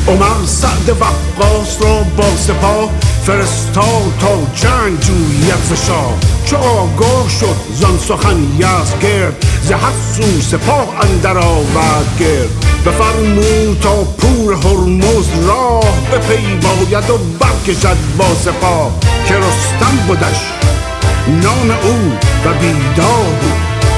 عمر سعد وقاص را با سپاه فرستاد تا جنگ جوید ز شاه. چو آگاه شد زان سخن یزدگرد ز هر سو سپاه اندر آورد گرد. بفرمود تا پور هرمز راه بپی باید و برکشد با سپاه. که رستم بودش نام او و بیدار بود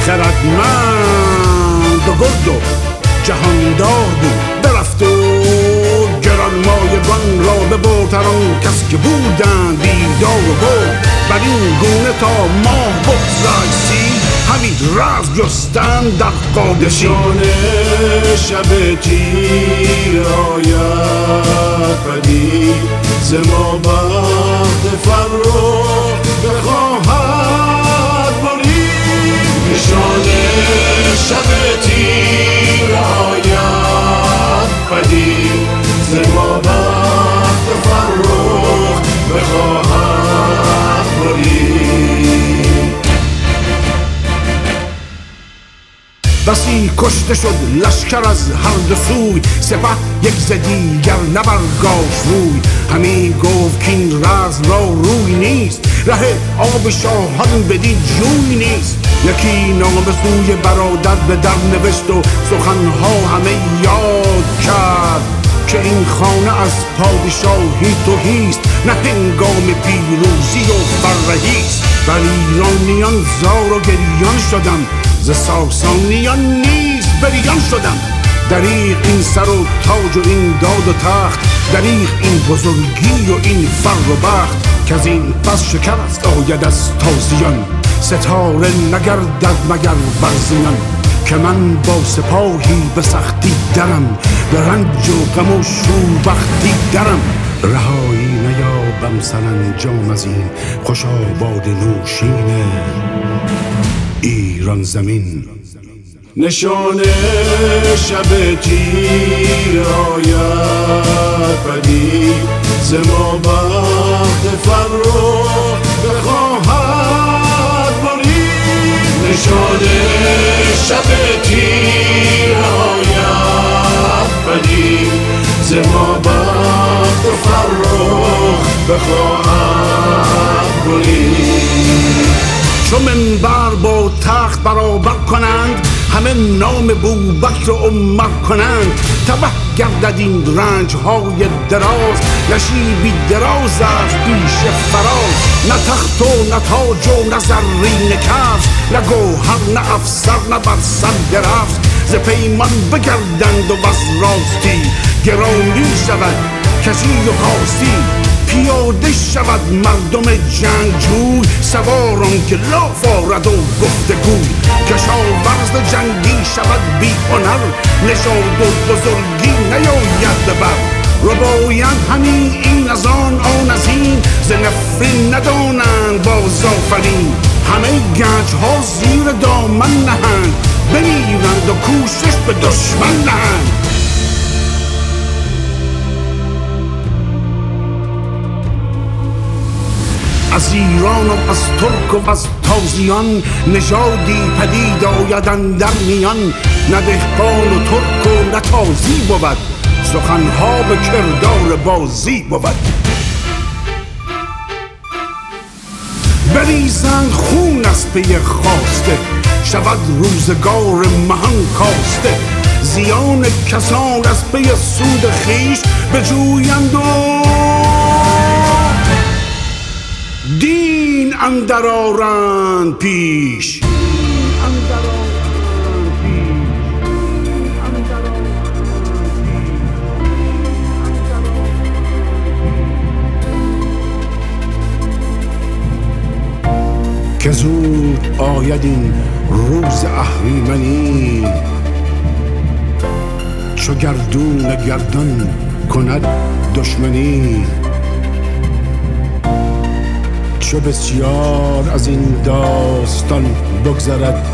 خردمند و گرد و جهاندار بود. برفت و گرانمایگان را ببرد هر آن کس که بودند بیدار و گرد. بر این گونه تا ماه بگذشتی همی رزم جستند در قادسی. نشان شب تیر آید پدید ز ما بخت فرخ بخواهد برید. نشان شب تیر آید پدید ز ما بخت فرخ بخواهد برید. بسی کشته شد لشکر از هر دو سوی سپه یک ز دیگر نبرگاشت روی. همی گفت کین رزم را روی نیست ره آب شاهان بدین جوی نیست. یکی نامه سوی برادر به در نوشت و سخنها همه یاد کرد که این خانه از پادشاهی تهیست نه هنگام پیروزی و فرهیست. بر ایرانیان زار و گریان شدم ز ساسانیان نیز بریان شدم. دریغ این سر و تاج و این داد و تخت دریغ این بزرگی و این فر و بخت. که از این پس شکست آید از تازیان ستاره نگردد مگر بر زیان. که من با سپاهی به سختی درم به رنج و غم و شوربختی درم. رهایی نیابم سرانجام از این خوش آباد نوشین ایران زمین. نشان شب تیر آید پدید ز ما بخت فرخ بخواهد برید. نشان شب تیر آید پدید ز ما بخت فرخ بخواهد برید. چو منبر با تخت برابر کنند همه نام بوبکر و عمر کنند. تبه گردد این رنج های دراز نشیبی دراز از پیش فراز. نه تخت و نه تاج و نه زرین کفش نه گوهر نه افسر نه بر سر درفش. ز پیمان بگردند و بس راستی گرامی شود کشی و کاستی. پیاده شود مردم جنگجوی سواران که لاف آرد و گفتگوی. کشاورز جنگی شود بی هنر نژاد و بزرگی نیاید به بر. ربایند همی این از آن از این ز نفرین ندانند باز آفرین. همه گنج ها زیر دامن نهند بمیرند و کوشش به دشمن نهند. از ایران و از ترک و از تازیان نژادی پدید آید اندر میان. نه دهقان و ترک و نه تازی بود سخنها به کردار بازی بود. بریزند خون از پی خواسته شود روزگار مهان کاسته. زیان کسان از پی سود خویش بجویند و دین اندر آرند پیش. که زود آید این روز اهریمنی چو گردون گردان کند دشمنی. چو بسیار از این داستان بگذرد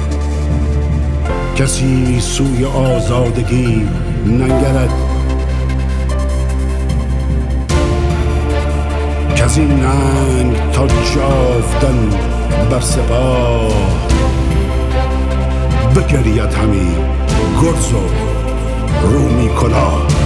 کسی سوی آزادگی ننگرد. کز این ننگ تا جاودان بر سپاه بگرید همی گرز و رومی کلاه.